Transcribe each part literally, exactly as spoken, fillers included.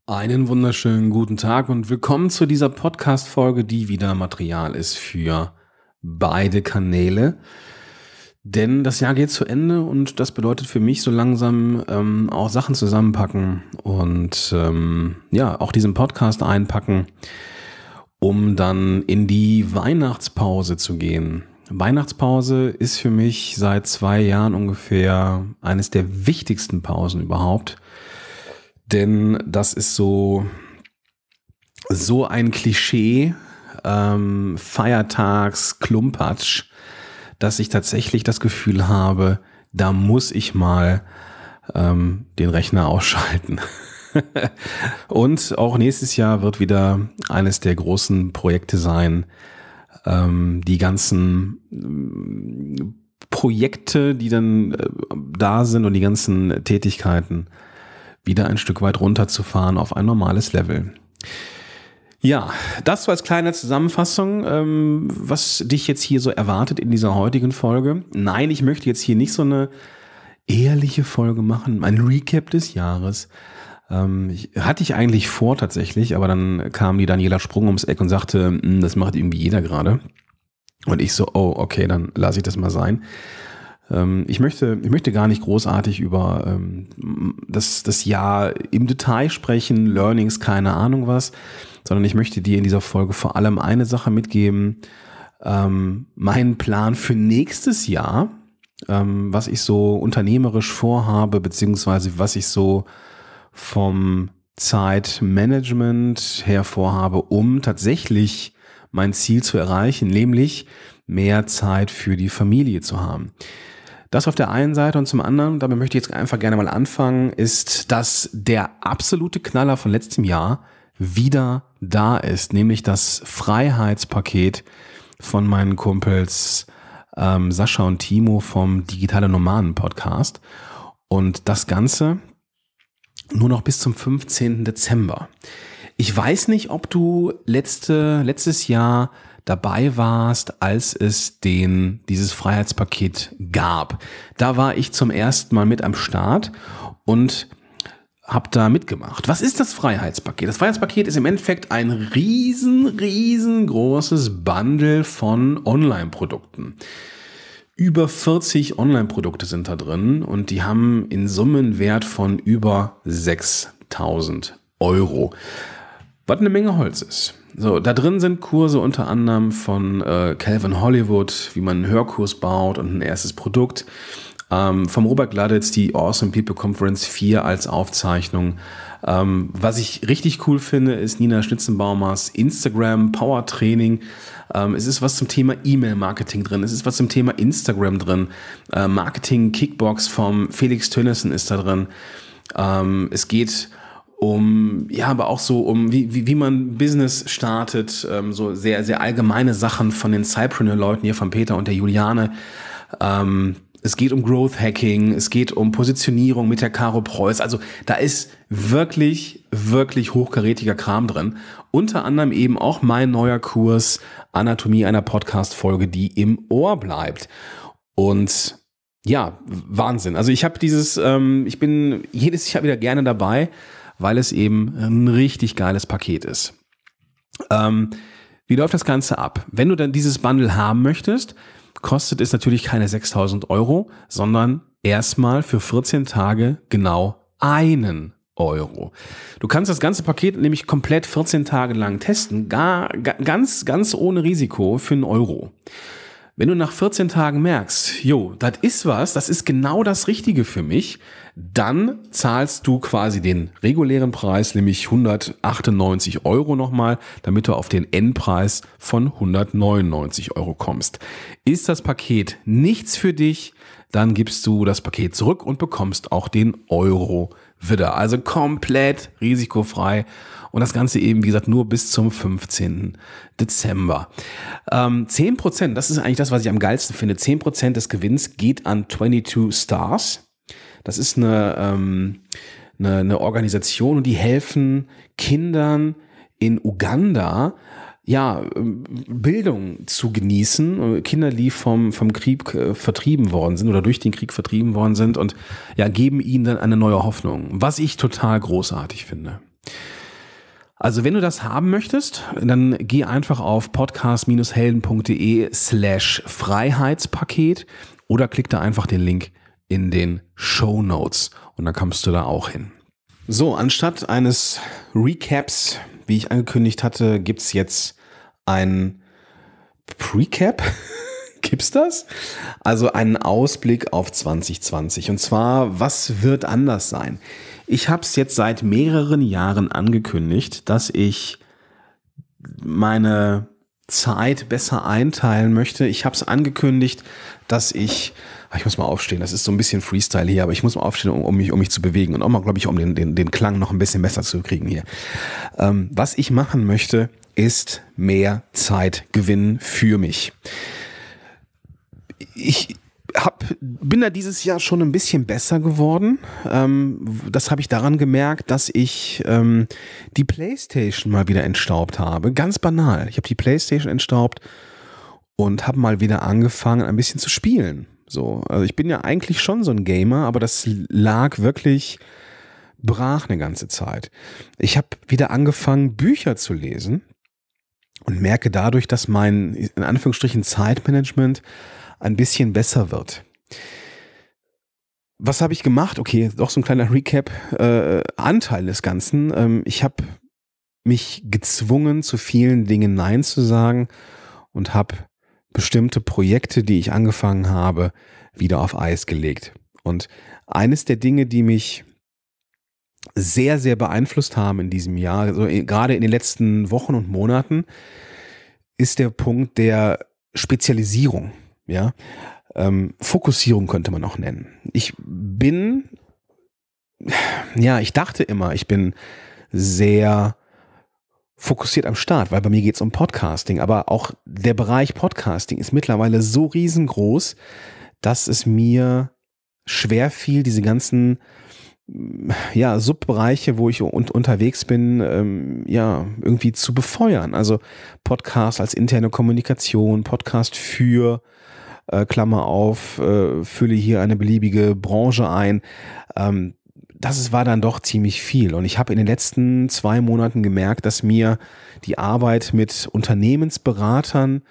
Einen wunderschönen guten Tag und willkommen zu dieser Podcast-Folge, die wieder Material ist für beide Kanäle. Denn das Jahr geht zu Ende und das bedeutet für mich so langsam ähm, auch Sachen zusammenpacken und ähm, ja, auch diesen Podcast einpacken, um dann in die Weihnachtspause zu gehen. Weihnachtspause ist für mich seit zwei Jahren ungefähr eines der wichtigsten Pausen überhaupt. Denn das ist so, so ein Klischee, ähm, Feiertags-Klumpatsch, dass ich tatsächlich das Gefühl habe, da muss ich mal ähm, den Rechner ausschalten. Und auch nächstes Jahr wird wieder eines der großen Projekte sein, ähm, die ganzen ähm, Projekte, die dann äh, da sind und die ganzen Tätigkeiten wieder ein Stück weit runterzufahren auf ein normales Level. Ja, das so als kleine Zusammenfassung, ähm, was dich jetzt hier so erwartet in dieser heutigen Folge. Nein, ich möchte jetzt hier nicht so eine ehrliche Folge machen, ein Recap des Jahres. Ähm, ich, hatte ich eigentlich vor tatsächlich, aber dann kam die Daniela Sprung ums Eck und sagte, das macht irgendwie jeder gerade. Und ich so, oh, okay, dann lasse ich das mal sein. Ich möchte, ich möchte gar nicht großartig über ähm, das, das Jahr im Detail sprechen, Learnings, keine Ahnung was, sondern ich möchte dir in dieser Folge vor allem eine Sache mitgeben, ähm, meinen Plan für nächstes Jahr, ähm, was ich so unternehmerisch vorhabe, beziehungsweise was ich so vom Zeitmanagement her vorhabe, um tatsächlich mein Ziel zu erreichen, nämlich mehr Zeit für die Familie zu haben. Das auf der einen Seite und zum anderen, damit möchte ich jetzt einfach gerne mal anfangen, ist, dass der absolute Knaller von letztem Jahr wieder da ist, nämlich das Freiheitspaket von meinen Kumpels ähm, Sascha und Timo vom Digitale Nomaden Podcast und das Ganze nur noch bis zum fünfzehnten Dezember. Ich weiß nicht, ob du letzte, letztes Jahr dabei warst, als es den dieses Freiheitspaket gab. Da war ich zum ersten Mal mit am Start und habe da mitgemacht. Was ist das Freiheitspaket? Das Freiheitspaket ist im Endeffekt ein riesen, riesengroßes Bundle von Online-Produkten. Über vierzig Online-Produkte sind da drin und die haben in Summen Wert von über sechstausend Euro. Was eine Menge Holz ist. So, da drin sind Kurse unter anderem von äh, Calvin Hollywood, wie man einen Hörkurs baut und ein erstes Produkt. Ähm, vom Robert Gladitz die Awesome People Conference vier als Aufzeichnung. Ähm, was ich richtig cool finde, ist Nina Schnitzenbaumers Instagram Power Training. Ähm, es ist was zum Thema E-Mail-Marketing drin. Es ist was zum Thema Instagram drin. Äh, Marketing Kickbox vom Felix Tönnissen ist da drin. Ähm, es geht um, ja, aber auch so um, wie, wie, wie man Business startet, ähm, so sehr, sehr allgemeine Sachen von den Cypreneur-Leuten hier, von Peter und der Juliane. Ähm, es geht um Growth Hacking, es geht um Positionierung mit der Caro Preuß. Also da ist wirklich, wirklich hochkarätiger Kram drin. Unter anderem eben auch mein neuer Kurs Anatomie einer Podcast-Folge, die im Ohr bleibt. Und ja, Wahnsinn. Also ich habe dieses, ähm, ich bin jedes Jahr wieder gerne dabei, weil es eben ein richtig geiles Paket ist. Ähm, wie läuft das Ganze ab? Wenn du dann dieses Bundle haben möchtest, kostet es natürlich keine sechstausend Euro, sondern erstmal für vierzehn Tage genau einen Euro. Du kannst das ganze Paket nämlich komplett vierzehn Tage lang testen, gar, ganz, ganz ohne Risiko für einen Euro. Wenn du nach vierzehn Tagen merkst, jo, das ist was, das ist genau das Richtige für mich, dann zahlst du quasi den regulären Preis, nämlich hundertachtundneunzig Euro nochmal, damit du auf den Endpreis von hundertneunundneunzig Euro kommst. Ist das Paket nichts für dich, dann gibst du das Paket zurück und bekommst auch den Euro wieder. Also komplett risikofrei. Und das Ganze eben, wie gesagt, nur bis zum fünfzehnten Dezember. Ähm, zehn Prozent, das ist eigentlich das, was ich am geilsten finde. zehn Prozent des Gewinns geht an zweiundzwanzig Stars. Das ist eine, ähm, eine, eine Organisation und die helfen Kindern in Uganda, ja, Bildung zu genießen. Kinder, die vom, vom Krieg äh, vertrieben worden sind oder durch den Krieg vertrieben worden sind und ja, geben ihnen dann eine neue Hoffnung, was ich total großartig finde. Also wenn du das haben möchtest, dann geh einfach auf podcast-helden.de slash Freiheitspaket oder klick da einfach den Link in den Shownotes und dann kommst du da auch hin. So, anstatt eines Recaps, wie ich angekündigt hatte, gibt's jetzt ein Precap. Gibt's das? Also einen Ausblick auf zwanzig zwanzig. Und zwar, was wird anders sein? Ich habe es jetzt seit mehreren Jahren angekündigt, dass ich meine Zeit besser einteilen möchte. Ich habe es angekündigt, dass ich, ich muss mal aufstehen, das ist so ein bisschen Freestyle hier, aber ich muss mal aufstehen, um, um, mich, um mich zu bewegen und auch mal, glaube ich, um den, den, den Klang noch ein bisschen besser zu kriegen hier. Ähm, was ich machen möchte, ist mehr Zeit gewinnen für mich. Ich hab, bin da dieses Jahr schon ein bisschen besser geworden. Ähm, das habe ich daran gemerkt, dass ich ähm, die PlayStation mal wieder entstaubt habe. Ganz banal. Ich habe die PlayStation entstaubt und habe mal wieder angefangen, ein bisschen zu spielen. So, also ich bin ja eigentlich schon so ein Gamer, aber das lag wirklich brach eine ganze Zeit. Ich habe wieder angefangen, Bücher zu lesen und merke dadurch, dass mein, in Anführungsstrichen, Zeitmanagement ein bisschen besser wird. Was habe ich gemacht? Okay, doch so ein kleiner Recap. Äh, Anteil des Ganzen. Ähm, ich habe mich gezwungen, zu vielen Dingen Nein zu sagen und habe bestimmte Projekte, die ich angefangen habe, wieder auf Eis gelegt. Und eines der Dinge, die mich sehr, sehr beeinflusst haben in diesem Jahr, also gerade in den letzten Wochen und Monaten, ist der Punkt der Spezialisierung. Ja, ähm, Fokussierung könnte man auch nennen. Ich bin, ja, ich dachte immer, ich bin sehr fokussiert am Start, weil bei mir geht es um Podcasting, aber auch der Bereich Podcasting ist mittlerweile so riesengroß, dass es mir schwer fiel, diese ganzen ja, Subbereiche, wo ich un- unterwegs bin, ähm, ja, irgendwie zu befeuern. Also Podcast als interne Kommunikation, Podcast für äh, Klammer auf, äh, fülle hier eine beliebige Branche ein. Ähm, das ist, war dann doch ziemlich viel. Und ich habe in den letzten zwei Monaten gemerkt, dass mir die Arbeit mit Unternehmensberatern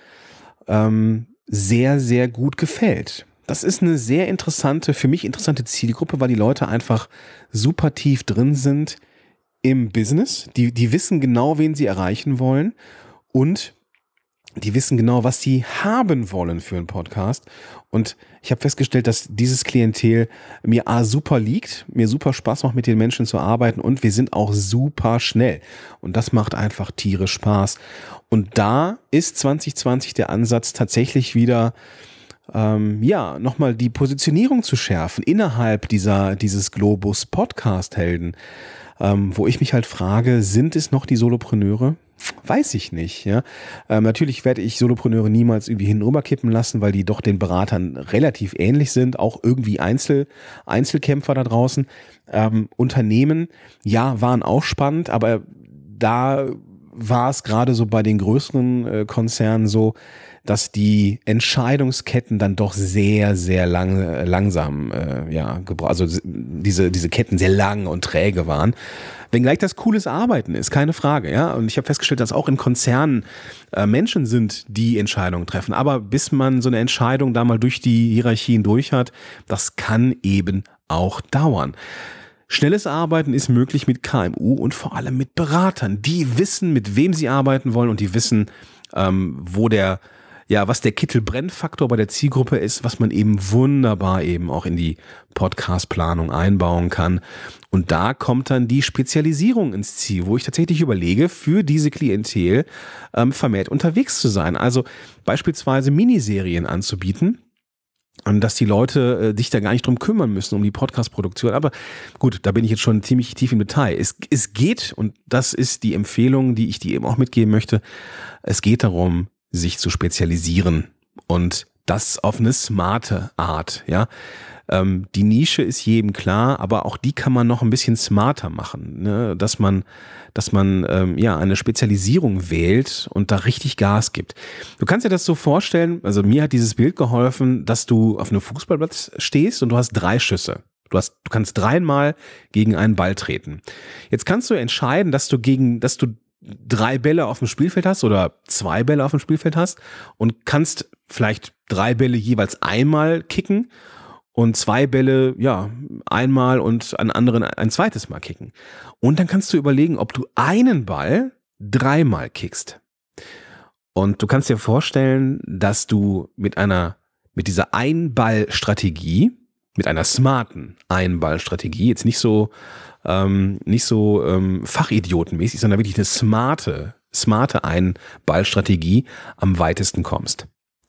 ähm, sehr, sehr gut gefällt. Das ist eine sehr interessante, für mich interessante Zielgruppe, weil die Leute einfach super tief drin sind im Business. Die, die wissen genau, wen sie erreichen wollen und die wissen genau, was sie haben wollen für einen Podcast. Und ich habe festgestellt, dass dieses Klientel mir A, super liegt, mir super Spaß macht, mit den Menschen zu arbeiten und wir sind auch super schnell. Und das macht einfach tierisch Spaß. Und da ist zwanzig zwanzig der Ansatz tatsächlich wieder Ähm, ja, nochmal die Positionierung zu schärfen innerhalb dieser, dieses Globus Podcast-Helden, ähm, wo ich mich halt frage, sind es noch die Solopreneure? Weiß ich nicht, ja. Ähm, natürlich werde ich Solopreneure niemals irgendwie hinüberkippen lassen, weil die doch den Beratern relativ ähnlich sind, auch irgendwie Einzel, Einzelkämpfer da draußen. Ähm, Unternehmen, ja, waren auch spannend, aber da war es gerade so bei den größeren äh, Konzernen so, dass die Entscheidungsketten dann doch sehr, sehr lang, langsam, äh, ja, also diese, diese Ketten sehr lang und träge waren. Wenngleich das cooles Arbeiten ist, keine Frage, ja. Und ich habe festgestellt, dass auch in Konzernen äh, Menschen sind, die Entscheidungen treffen. Aber bis man so eine Entscheidung da mal durch die Hierarchien durch hat, das kann eben auch dauern. Schnelles Arbeiten ist möglich mit K M U und vor allem mit Beratern. Die wissen, mit wem sie arbeiten wollen und die wissen, ähm, wo der Ja, was der Kittel-Brenn-Faktor bei der Zielgruppe ist, was man eben wunderbar eben auch in die Podcast-Planung einbauen kann. Und da kommt dann die Spezialisierung ins Ziel, wo ich tatsächlich überlege, für diese Klientel ähm, vermehrt unterwegs zu sein. Also beispielsweise Miniserien anzubieten. Und dass die Leute äh, sich da gar nicht drum kümmern müssen, um die Podcast-Produktion. Aber gut, da bin ich jetzt schon ziemlich tief im Detail. Es, es geht, und das ist die Empfehlung, die ich dir eben auch mitgeben möchte, es geht darum, sich zu spezialisieren und das auf eine smarte Art, ja. Ähm, die Nische ist jedem klar, aber auch die kann man noch ein bisschen smarter machen, ne? Dass man, dass man ähm, ja eine Spezialisierung wählt und da richtig Gas gibt. Du kannst dir das so vorstellen, also mir hat dieses Bild geholfen, dass du auf einem Fußballplatz stehst und du hast drei Schüsse. Du hast, du kannst dreimal gegen einen Ball treten. Jetzt kannst du entscheiden, dass du gegen, dass du drei Bälle auf dem Spielfeld hast oder zwei Bälle auf dem Spielfeld hast und kannst vielleicht drei Bälle jeweils einmal kicken und zwei Bälle, ja, einmal und einen anderen ein zweites Mal kicken. Und dann kannst du überlegen, ob du einen Ball dreimal kickst. Und du kannst dir vorstellen, dass du mit einer, mit dieser Einball-Strategie, mit einer smarten Einball-Strategie, jetzt nicht so, ähm, nicht so ähm, fachidiotenmäßig, sondern wirklich eine smarte, smarte Einball-Strategie am weitesten kommst.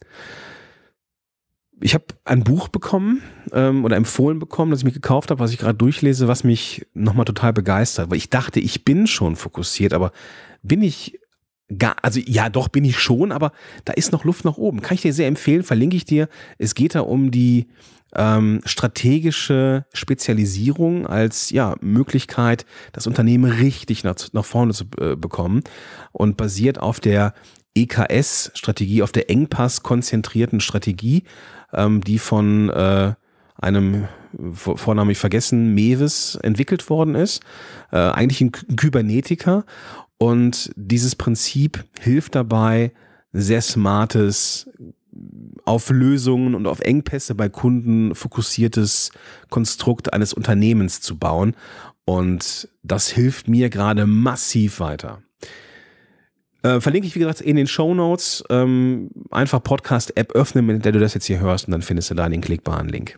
Ich habe ein Buch bekommen ähm, oder empfohlen bekommen, das ich mir gekauft habe, was ich gerade durchlese, was mich nochmal total begeistert, weil ich dachte, ich bin schon fokussiert, aber bin ich gar, also ja, doch bin ich schon, aber da ist noch Luft nach oben. Kann ich dir sehr empfehlen, verlinke ich dir. Es geht da um die ähm, strategische Spezialisierung als ja Möglichkeit, das Unternehmen richtig nach, nach vorne zu äh, bekommen und basiert auf der E K S-Strategie, auf der Engpass-konzentrierten Strategie, ähm, die von äh, einem Vornamen ich vergessen, Mewes entwickelt worden ist. Äh, eigentlich ein Kybernetiker. Und dieses Prinzip hilft dabei, sehr smartes, auf Lösungen und auf Engpässe bei Kunden fokussiertes Konstrukt eines Unternehmens zu bauen. Und das hilft mir gerade massiv weiter. Äh, verlinke ich, wie gesagt, in den Shownotes. Ähm, einfach Podcast-App öffnen, mit der du das jetzt hier hörst, und dann findest du da den klickbaren Link.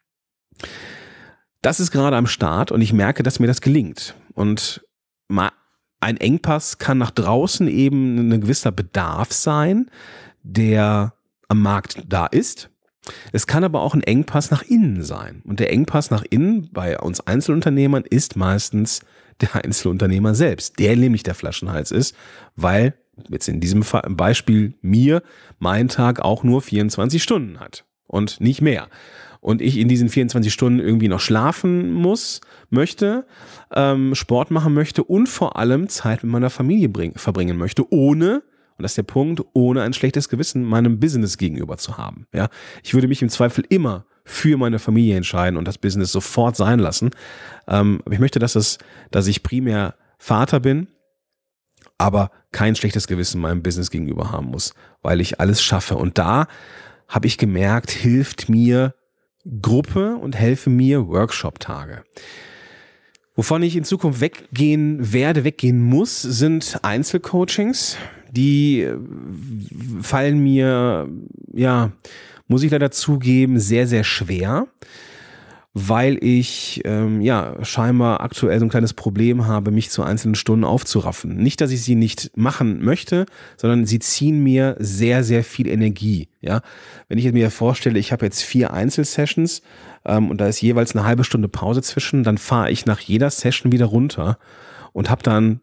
Das ist gerade am Start und ich merke, dass mir das gelingt. Und mal ein Engpass kann nach draußen eben ein gewisser Bedarf sein, der am Markt da ist. Es kann aber auch ein Engpass nach innen sein. Und der Engpass nach innen bei uns Einzelunternehmern ist meistens der Einzelunternehmer selbst, der nämlich der Flaschenhals ist, weil jetzt in diesem Beispiel mir mein Tag auch nur vierundzwanzig Stunden hat und nicht mehr. Und ich in diesen vierundzwanzig Stunden irgendwie noch schlafen muss, möchte, ähm, Sport machen möchte und vor allem Zeit mit meiner Familie bring, verbringen möchte, ohne, und das ist der Punkt, ohne ein schlechtes Gewissen meinem Business gegenüber zu haben. Ja, ich würde mich im Zweifel immer für meine Familie entscheiden und das Business sofort sein lassen. Ähm, aber ich möchte, dass es, dass ich primär Vater bin, aber kein schlechtes Gewissen meinem Business gegenüber haben muss, weil ich alles schaffe. Und da habe ich gemerkt, hilft mir Gruppe und helfe mir Workshop-Tage. Wovon ich in Zukunft weggehen werde, weggehen muss, sind Einzelcoachings. Die fallen mir, ja, muss ich leider zugeben, sehr, sehr schwer, weil ich ähm, ja scheinbar aktuell so ein kleines Problem habe, mich zu einzelnen Stunden aufzuraffen. Nicht, dass ich sie nicht machen möchte, sondern sie ziehen mir sehr, sehr viel Energie. Ja, wenn ich mir vorstelle, ich habe jetzt vier Einzelsessions ähm, und da ist jeweils eine halbe Stunde Pause zwischen, dann fahre ich nach jeder Session wieder runter und habe dann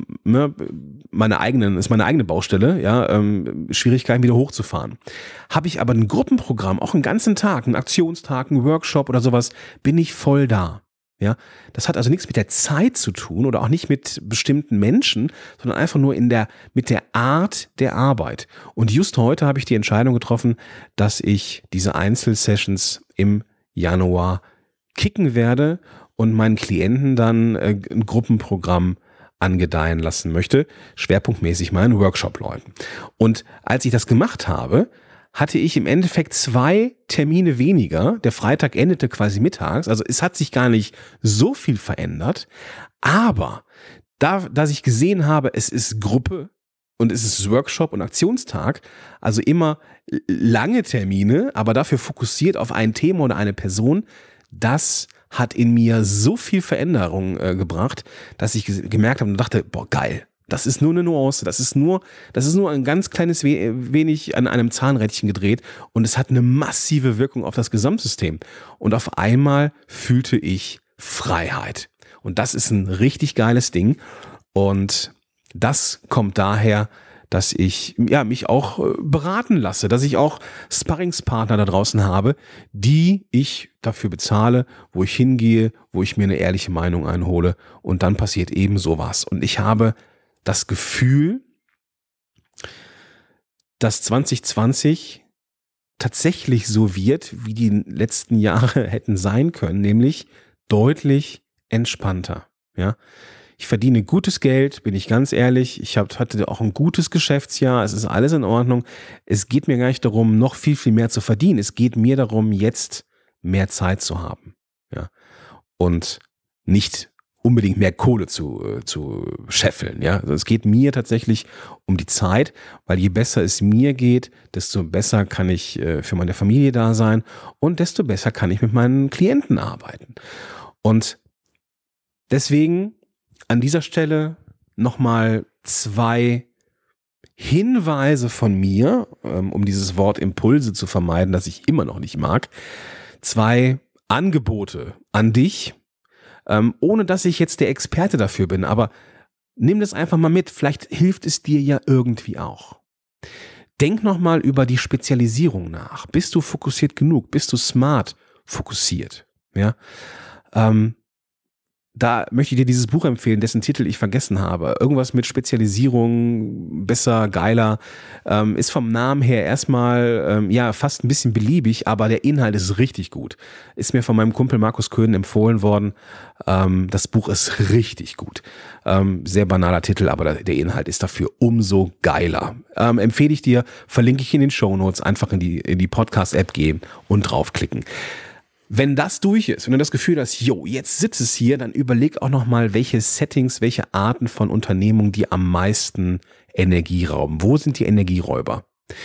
meine eigenen, ist meine eigene Baustelle, ja, ähm, Schwierigkeiten wieder hochzufahren. Habe ich aber ein Gruppenprogramm, auch einen ganzen Tag, einen Aktionstag, einen Workshop oder sowas, bin ich voll da. Ja, das hat also nichts mit der Zeit zu tun oder auch nicht mit bestimmten Menschen, sondern einfach nur in der, mit der Art der Arbeit. Und just heute habe ich die Entscheidung getroffen, dass ich diese Einzelsessions im Januar kicken werde und meinen Klienten dann äh, ein Gruppenprogramm angedeihen lassen möchte, schwerpunktmäßig meinen Workshop-Leuten. Und als ich das gemacht habe, hatte ich im Endeffekt zwei Termine weniger. Der Freitag endete quasi mittags, also es hat sich gar nicht so viel verändert, aber da, dass ich gesehen habe, es ist Gruppe und es ist Workshop und Aktionstag, also immer lange Termine, aber dafür fokussiert auf ein Thema oder eine Person, das hat in mir so viel Veränderung äh, gebracht, dass ich gemerkt habe und dachte, boah, geil, das ist nur eine Nuance, das ist nur, das ist nur ein ganz kleines we- wenig an einem Zahnrädchen gedreht und es hat eine massive Wirkung auf das Gesamtsystem. Und auf einmal fühlte ich Freiheit. Und das ist ein richtig geiles Ding. Und das kommt daher, dass ich ja mich auch beraten lasse, dass ich auch Sparringspartner da draußen habe, die ich dafür bezahle, wo ich hingehe, wo ich mir eine ehrliche Meinung einhole und dann passiert eben sowas. Und ich habe das Gefühl, dass zwanzig zwanzig tatsächlich so wird, wie die letzten Jahre hätten sein können, nämlich deutlich entspannter. Ja, ich verdiene gutes Geld, bin ich ganz ehrlich. Ich hab, hatte auch ein gutes Geschäftsjahr. Es ist alles in Ordnung. Es geht mir gar nicht darum, noch viel, viel mehr zu verdienen. Es geht mir darum, jetzt mehr Zeit zu haben. Ja, und nicht unbedingt mehr Kohle zu, äh, zu scheffeln. Ja, also es geht mir tatsächlich um die Zeit, weil je besser es mir geht, desto besser kann ich äh, für meine Familie da sein und desto besser kann ich mit meinen Klienten arbeiten. Und deswegen an dieser Stelle nochmal zwei Hinweise von mir, ähm, um dieses Wort Impulse zu vermeiden, das ich immer noch nicht mag. Zwei Angebote an dich, ähm, ohne dass ich jetzt der Experte dafür bin, aber nimm das einfach mal mit, vielleicht hilft es dir ja irgendwie auch. Denk nochmal über die Spezialisierung nach. Bist du fokussiert genug? Bist du smart fokussiert? Ja, ähm, da möchte ich dir dieses Buch empfehlen, dessen Titel ich vergessen habe. Irgendwas mit Spezialisierung, besser, geiler. Ähm, ist vom Namen her erstmal ähm, ja fast ein bisschen beliebig, aber der Inhalt ist richtig gut. Ist mir von meinem Kumpel Markus Köhn empfohlen worden. Ähm, das Buch ist richtig gut. Ähm, sehr banaler Titel, aber der Inhalt ist dafür umso geiler. Ähm, empfehle ich dir, verlinke ich in den Shownotes, einfach in die, in die Podcast-App gehen und draufklicken. Wenn das durch ist, wenn du das Gefühl hast, jo, jetzt sitzt es hier, dann überleg auch nochmal, welche Settings, welche Arten von Unternehmungen die am meisten Energie rauben. Wo sind die Energieräuber?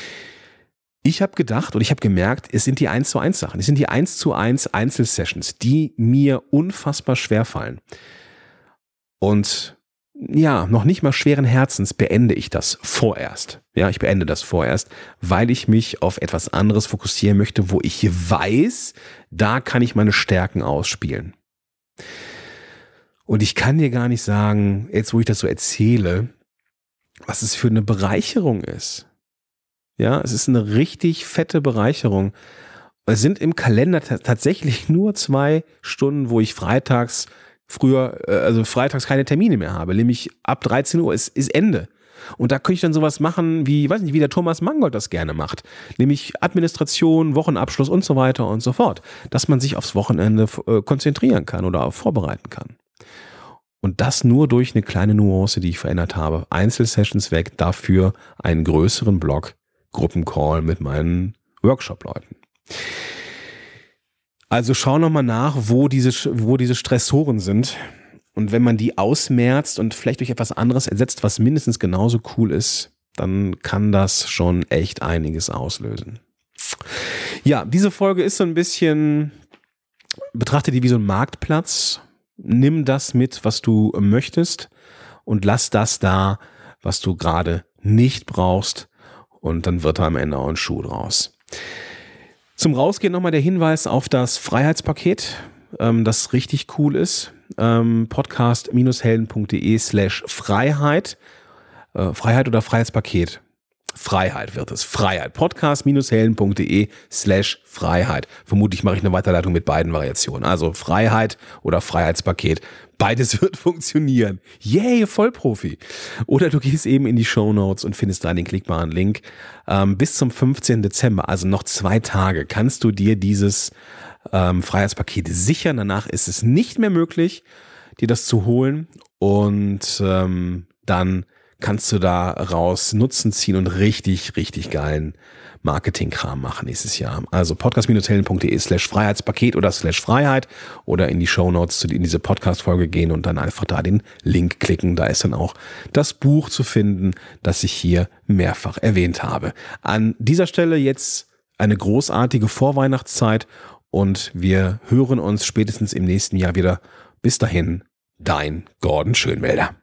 Ich habe gedacht und ich habe gemerkt, es sind die eins zu eins Sachen. Es sind die eins zu eins Einzelsessions, die mir unfassbar schwer fallen. Und ja, noch nicht mal schweren Herzens beende ich das vorerst. Ja, ich beende das vorerst, weil ich mich auf etwas anderes fokussieren möchte, wo ich weiß, da kann ich meine Stärken ausspielen. Und ich kann dir gar nicht sagen, jetzt wo ich das so erzähle, was es für eine Bereicherung ist. Ja, es ist eine richtig fette Bereicherung. Es sind im Kalender t- tatsächlich nur zwei Stunden, wo ich freitags früher, also freitags keine Termine mehr habe, nämlich ab dreizehn Uhr ist, ist Ende. Und da könnte ich dann sowas machen, wie, weiß nicht, wie der Thomas Mangold das gerne macht, nämlich Administration, Wochenabschluss und so weiter und so fort, dass man sich aufs Wochenende äh, konzentrieren kann oder auch vorbereiten kann. Und das nur durch eine kleine Nuance, die ich verändert habe. Einzelsessions weg, dafür einen größeren Block, Gruppencall mit meinen Workshop-Leuten. Also schau nochmal nach, wo diese, wo diese Stressoren sind. Und wenn man die ausmerzt und vielleicht durch etwas anderes ersetzt, was mindestens genauso cool ist, dann kann das schon echt einiges auslösen. Ja, diese Folge ist so ein bisschen, betrachte die wie so ein Marktplatz. Nimm das mit, was du möchtest und lass das da, was du gerade nicht brauchst. Und dann wird da am Ende auch ein Schuh draus. Zum Rausgehen nochmal der Hinweis auf das Freiheitspaket, ähm, das richtig cool ist. Ähm, podcast-helden.de slash Freiheit. Äh, Freiheit oder Freiheitspaket? Freiheit wird es. Freiheit. Podcast-helden.de slash Freiheit. Vermutlich mache ich eine Weiterleitung mit beiden Variationen. Also Freiheit oder Freiheitspaket. Beides wird funktionieren. Yay, Vollprofi. Oder du gehst eben in die Shownotes und findest da den klickbaren Link. Ähm, bis zum fünfzehnten Dezember, also noch zwei Tage, kannst du dir dieses ähm, Freiheitspaket sichern. Danach ist es nicht mehr möglich, dir das zu holen. Und ähm, dann kannst du da raus Nutzen ziehen und richtig, richtig geilen Marketingkram machen nächstes Jahr. Also podcast-helden.de slash Freiheitspaket oder slash Freiheit oder in die Shownotes zu in diese Podcast-Folge gehen und dann einfach da den Link klicken. Da ist dann auch das Buch zu finden, das ich hier mehrfach erwähnt habe. An dieser Stelle jetzt eine großartige Vorweihnachtszeit und wir hören uns spätestens im nächsten Jahr wieder. Bis dahin, dein Gordon Schönwälder.